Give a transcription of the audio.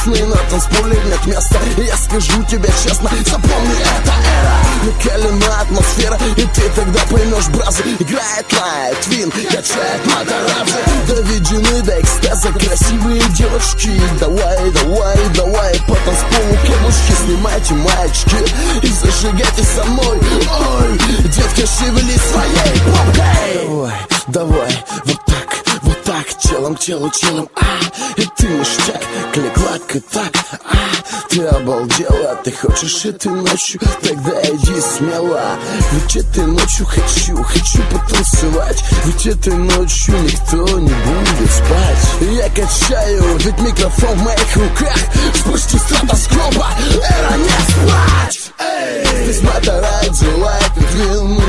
честный, на танцполе нет места. Я скажу тебе честно, запомни, это эра. Накалена атмосфера, и ты тогда поймешь, бразы. Играет Лайт Твин, качает Матарадзе. Доведены до экстаза красивые девушки. Давай, давай, давай по танцполу, кемушки, снимайте маечки и зажигайте со мной. Ой, детка, шевели своей попкой. Давай, давай, вот так, телом к телу, телом, и ты ништяк, клик-клак и так, ты обалдела, ты хочешь этой ночью, тогда иди смело. Ведь этой ночью хочу потанцевать, ведь этой ночью никто не будет спать. Я качаю, ведь микрофон в моих руках, спусти стратоскопа, эра не спать. Здесь Матарадзе, Лайт Твин,